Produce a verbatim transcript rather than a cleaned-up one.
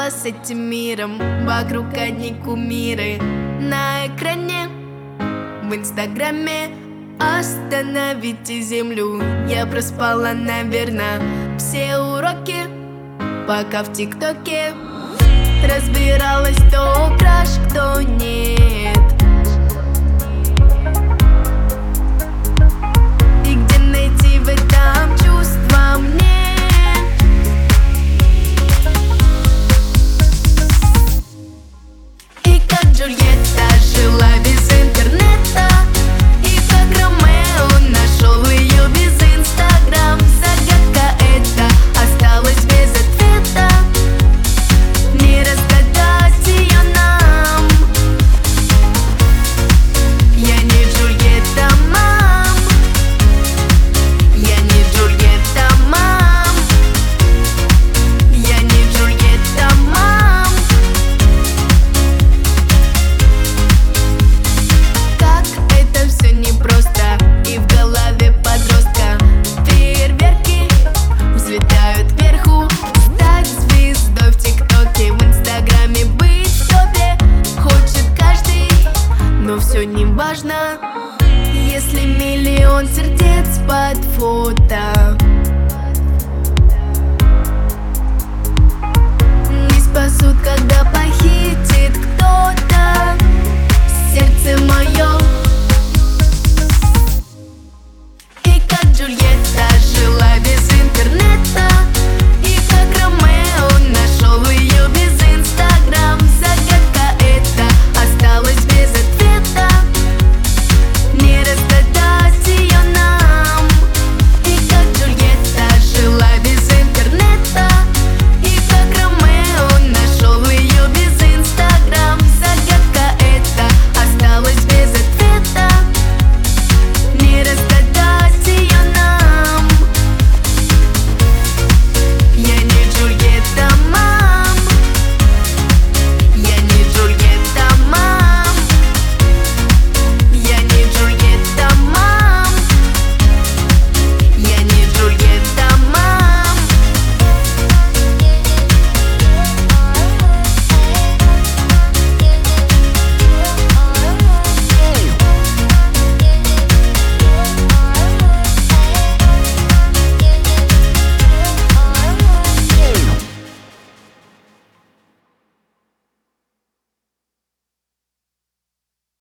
слова с этим миром. Вокруг одни кумиры на экране, в инстаграме. Остановите землю, я проспала, наверное, все уроки, пока в тиктоке разбиралась, кто краш, кто нет. И где найти в этом чувство мне? И как Джульетта жила без интернета, и как Ромео нашел ее без инстаграм. Загадка эта осталась без ответа, не разгадать ее нам. Я не Джульетта, мам. Я не Джульетта, мам. Я не Джульетта, мам. Как это все непросто, и в голове подростка фейерверки взлетают кверху. Стать звездой в тиктоке, в инстаграме быть в топе хочет каждый, но все не важно, если миллион сердец под фото не спасут, когда похитит кто-то.